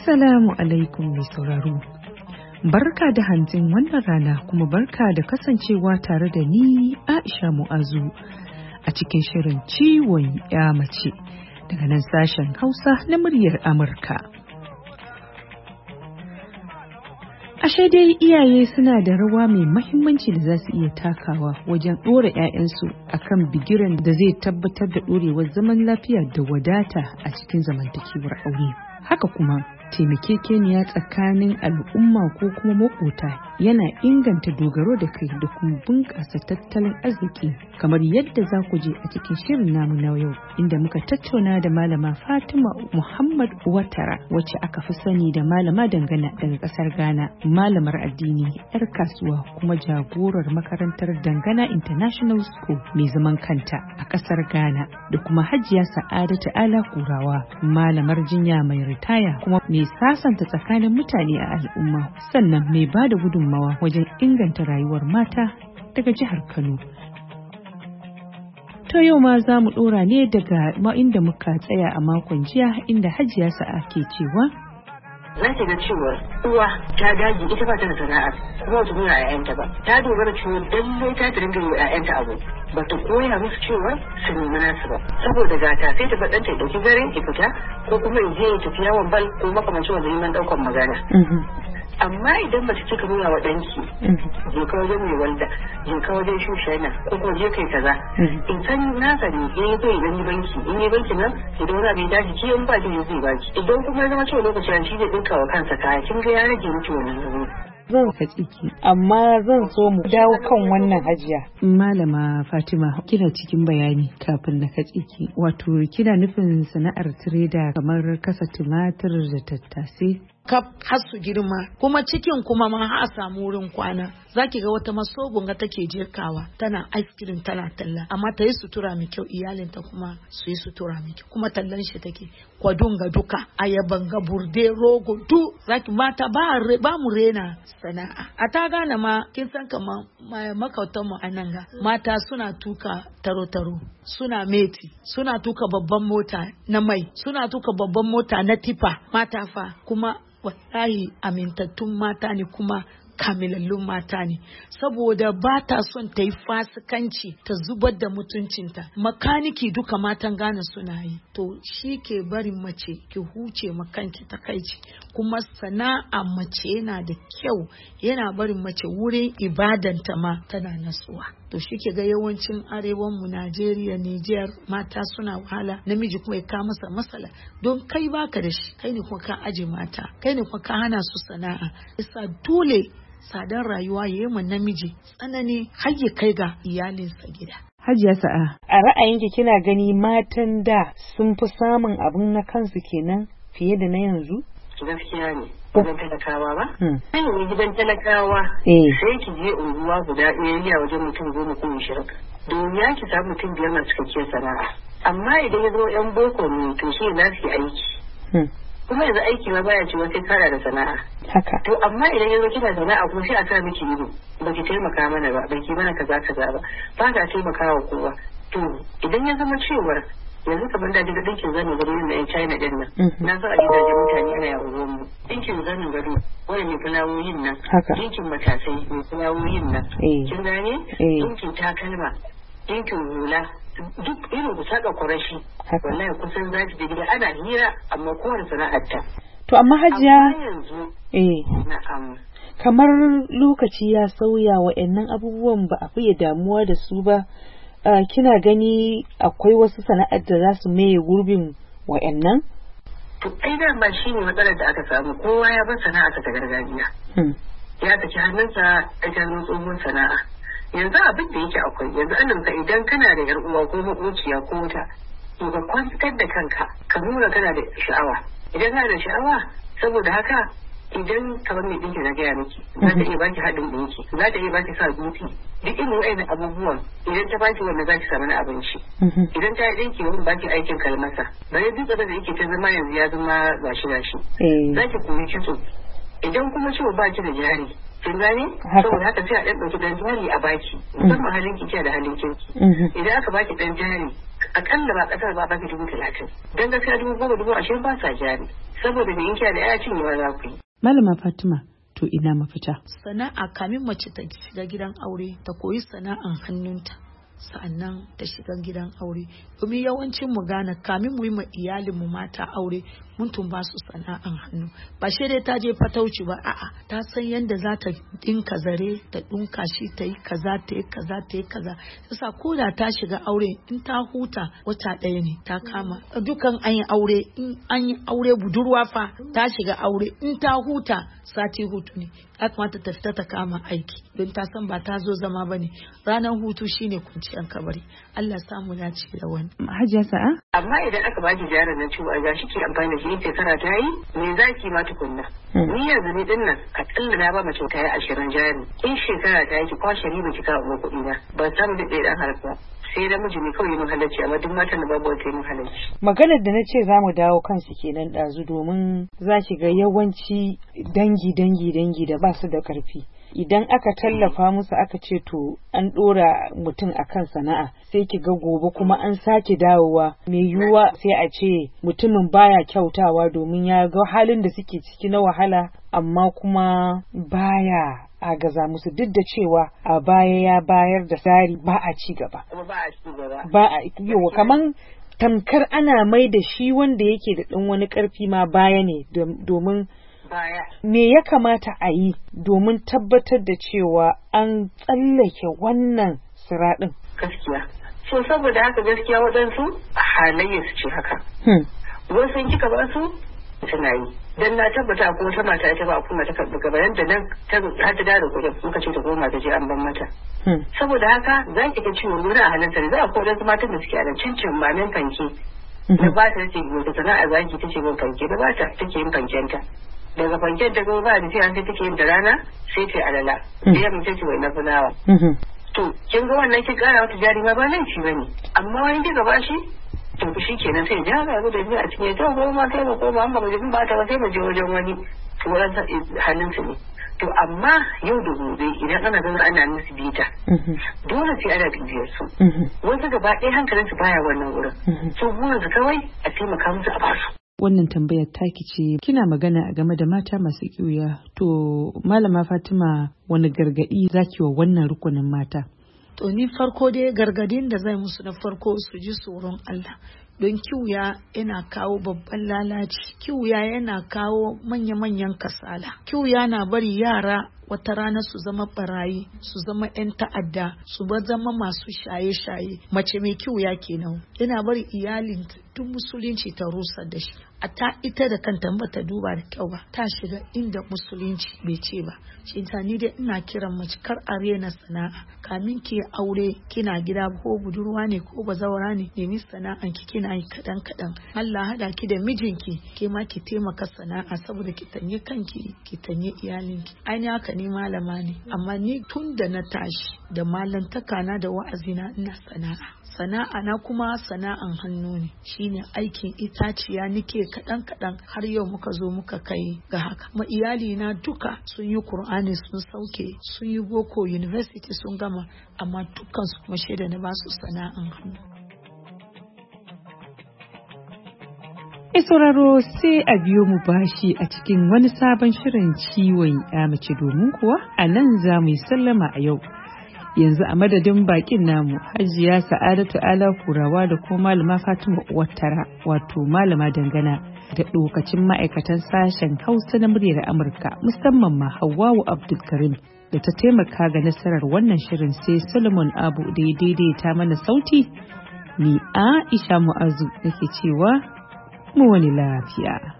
Assalamu alaikum mai sauraro. Barka da hantsin wannan rana kuma barka da kasancewa tare da ni Aisha Mu'azu a cikin shirin ciwon ya mace daga nan sashen Hausa na muryar Amurka. Ashe dai iyaye suna da rawa mai mahimmanci da za su iya takawa wajen ɗora 'ya'yansu akan bigiran da zai tabbatar da ɗorewar zaman lafiya da wadata a cikin zamantakewar aure. Haka kuma taimakekeniya tsakanin al'umma ko kuma makota yana inganta dogaro da kai da kuma bunƙasa tattalin arziki kamar yadda za ku je a cikin shirin namu na yau inda muka tattauna da malama Fatima Muhammad Watara wacce aka fi sani da malama Dangana daga ƙasar Ghana, malamar addini 'yar kasuwa kuma jagorar makarantar Dangana International School mai zaman kanta a ƙasar Ghana, da kuma Hajiya Sa'adatu Ala Kurawa, malamar jinya mai ritaya kuma mai sasanta tsakanin mutane a al'umma sannan mai ba da gudunmawa wajen inganta rayuwar mata daga jihar Kano. To yau ma za mu ɗora ne daga inda muka tsaya a makon jiya inda Hajiya Sa'a ke cewa za ki ga cewa uwa ta dage ita ba ta da sana'a kuma wata nuna ƴaƴanta ba, ta dogara cewa lallai ta dinga yi ƴaƴanta abu, ba ta koya musu cewa su nemi nasu ba, saboda gata sai ta baɗanta ya ɗauki garin ya fita ko kuma ya je ya tafi yawon bal ko makamancin wanda neman ɗaukan magana. Amma idan ba ta cika nuna wa ɗanki je ka wajen mai walda, je ka wajen shushana ko kuma je kai kaza in san nasa ne in yi zai idan yi banki in yi banki nan idan wani abin daji ke in ba ki zai baki, idan kuma ya zama cewa lokacin shi zai ɗinka wa kansa kaya kin ga ya rage miki wannan zuwa. Zan katse ki, amma zan so mu dawo kan wannan Hajiya. Malama Fatima, kina cikin bayani kafin na katse ki. Wato kina nufin sana'ar tireda kamar kasa tumatir da tattasai? Kaf har su girma, kuma cikin kuma ma har samu wurin kwana. Zaki ga wata masogon ga take jirkawa, tana ice cream tana talla, amma ta yi sutura mai kyau, iyalinta kuma su yi sutura mai kyau, kuma tallan shi take. Kwadon ga duka, ayaban ga burde, rogo, duk zaki mata ba mu rena sana'a. A ta gane ma kin san kamar makautan mu anan ga mata suna tuka taro-taro, suna meti, suna tuka babban mota na mai, suna tuka babban mota na tifa, mata fa kuma wallahi amintattun mata ne kuma kamilallun mata ne, saboda ba ta son ta yi fasikanci ta zubar da mutuncinta. Makaniki duka matan Ghana suna yi, to shi ke barin mace ki huce makanki takaici, kuma sana'a mace yana da kyau, yana barin mace wurin ibadanta ma tana nasuwa. To shi ke ga yawancin arewan mu Najeriya, Nijar mata suna wahala, namiji kuma ya ka masa matsala don kai baka da shi, kai ne kuma ka aje mata, kai ne kuma ka hana su sana'a. Isa dole tsadar rayuwa ya yi namiji tsanani har ya kai ga iyalinsa gida. Hajiya Sa'a, a ra'ayinki kina gani matan da sun fi samun abin na kansu kenan fiye da na yanzu? Gaskiya ne. Gidan talakawa ba? Sai ne gidan talakawa sai ki je unguwa guda ɗaya ya wajen mutum 10 ko 20. Domin ya ki samu mutum 5 masu cikakkiyar sana'a. Amma idan ya zo 'yan boko ne to shi na su aiki. Kuma yanzu aiki ma baya cewa sai kara da sana'a. Haka. To amma idan yanzu kina sana'a kuma sai a sa miki ido. Ba ki taimaka mana ba, ba ki mana kaza ba. Ba ka taimaka wa kowa. To idan ya zama cewar yanzu kamar da daga dinkin zanin gado na yan China din nan. Na so a gidajen mutane ana yawon mu. Dinkin zanin gado wani mai fulawoyin nan. Dinkin matasai mai fulawoyin nan. Kin gane? Dinkin takalma, dinkin hula. Duk irin ku saka kwarashi wallahi kusan za ki gida ana hira amma kowane sana'ar ta. To amma Hajiya yanzu na'am, kamar lokaci ya sauya, wa'annan abubuwan ba a fiye damuwa da su ba. Kina gani akwai wasu sana'ar da za su maye gurbin wa'annan? To ai da ba shi ne matsalar da aka samu, kowa ya bar sana'a ta gargajiya. Ya saki hannunsa a ganin tsohon sana'a. Yanzu abin da yake akwai yanzu annanka idan kana da yar uwa ko makociya ko wata to ka kwantar da kanka ka nuna kana da sha'awa. Idan kana da sha'awa saboda haka idan kamar mai dinki na gaya miki za ta iya baki haɗin dinki, za ta iya baki sa duti, duk irin wa'annan abubuwan idan ta baki wanda za ki samu na abinci. Idan ta yi dinki wani baki aikin kalmasa bare duk da yake ta zama yanzu ya zama gashi za ki koyi kitso. Idan kuma ciwo baki da jari kin gane saboda haka sai a ɗan ɗauki ɗan jari a baki musamman halin ki da halin kinki. Idan aka baki ɗan jari akalla ba kasar ba baki 30,000 dan gaskiya 10,000 ba sa jari saboda da yanki da ya cinye za ku yi. Malama Fatima, to ina mafita? Sana'a, kamin mace ta shiga gidan aure ta koyi sana'an hannunta, sa'annan ta shiga gidan aure. Domin yawancin mu gane kamin mu yi ma iyalin mu mata aure mun tumba su sana'an hannu. Ba shi dai ta je fatauci ba, a'a ta san yadda za ta dinka zare, ta dinka shi, ta yi kaza, ta yi kaza, ta yi kaza. Yasa ko da ta shiga aure in ta huta wata ɗaya ne ta kama. Dukan an yi aure, in an yi aure budurwa fa ta shiga aure in ta huta sati hutu ne. Ya kamata ta fita ta kama aiki don ta san ba ta zo zama ba ne. Ranar hutu shine kunciyar kabari. Allah samu na ci da wani. Hajiya Sa'a? Amma idan aka baki jarin na ciwo a gashi ke amfani da shi in shekara ta yi me za ki ma tukunna. Ni yanzu ni din nan akalla na ba mace ta yi 20 jari. In shekara ta yi ki kwashe riba ki kawo kuɗi na. Ban samu da ɗaya dan harka. Sai da miji ne kawai mun halarci amma duk matan da babu wata mun halarci. Maganar da na ce za mu dawo kansu kenan ɗazu domin za ki ga yawanci dangi da ba su da ƙarfi. Idan aka tallafa musu aka ce to an ɗora mutum akan sana'a sai ki ga gobe kuma an sake dawowa mai yiwuwa sai a ce mutumin baya kyautawa domin ya ga halin da suke ciki na wahala amma kuma baya a gaza musu duk da cewa a baya ya bayar da tsari ba a ci gaba. Ba a yiwa kaman tamkar ana mai da shi wanda yake da ɗan wani ƙarfi ma baya ne domin me ya kamata a yi domin tabbatar da cewa an tsallake wannan siraɗin? Gaskiya. So saboda haka gaskiya waɗansu halayya su ce haka. Wasu kika ba su suna yi. Dan na tabbata ko wata mata ta ba kuma ta karɓi gaba yanda nan har ta da kuɗin muka ce ta goma ta je an ban mata. Saboda haka za ki ga ciwon wuri a halitta za a ko waɗansu matan da suke a nan cincin mamin fanke. Da ba ta ce wata sana'a zaki ta ce min fanke da ba ta take yin fankenta. Daga fanken ta gaba da sai an sai take yin da rana sai ta alala da yamma ta ce wai na fulawa. To kin ga wannan kin kara wata jari ma ba nan shi bane amma wani kika ba shi to shi kenan sai ja ga da ni a cikin ta goma sai mu koma an ba mu ba ta ba sai mu je wajen wani to wannan hannun su ne. To amma yau da gobe idan ana zama ana musu bita dole sai ana bibiyar su wasu gaba ɗaya hankalin su baya wannan wurin so burin su kawai a taimaka musu a basu. Wannan tambayar taki ce kina magana a game da mata masu kiwuya to Malama Fatima wani gargaɗi zaki wa wannan rukunin mata? To ni farko dai gargadin da zai musu na farko su ji tsoron Allah don kiwuya yana kawo babban lalaci, kiwuya yana kawo manya-manyan kasala, kiwuya na bari yara wata rana su zama barayi, su zama 'yan ta'adda, su zama masu shaye-shaye. Mace mai kiwuya kenan yana bari iyalin duk musulunci ta rusa da shi. A ta ita da kanta ba ta duba da kyau ba ta shiga inda musulunci bai ce ba. Shi ta ni dai ina kiran mace kar a rena sana'a kamin ki aure kina gida ko budurwa ne ko bazawara ne nemi sana'an ki kina yi kadan Allah hada ki da mijinki ke ma ki taimaka sana'a saboda ki tanye kanki ki tanye iyalinki. Ai haka ni malama ne amma ni tun da na tashi da malantaka na da wa'azina ina sana'a na kuma sana'an hannu ne shine aikin itaciya nike kaɗan har yau muka zo muka kai ga haka. Ma iyali na duka sun yi Qur'ani sun sauke sun yi boko university sun gama amma dukkan su kuma shaida na ba su sana'an hannu. Sauraro sai a biyo mu bashi a cikin wani sabon shirin ciwon ya mace domin kuwa a nan za mu yi sallama a yau. Yanzu a madadin bakin namu Hajiya Sa'adatu Ala Kurawa da kuma Malama Fatima Uwattara wato Malama Dangana da lokacin ma'aikatan sashen Hausa na muryar Amurka musamman ma Hawwa'u Abdulkarim da ta taimaka ga nasarar wannan shirin sai Solomon Abu da ya daidaita mana sauti ni Aisha Mu'azu nake cewa mu wani lafiya.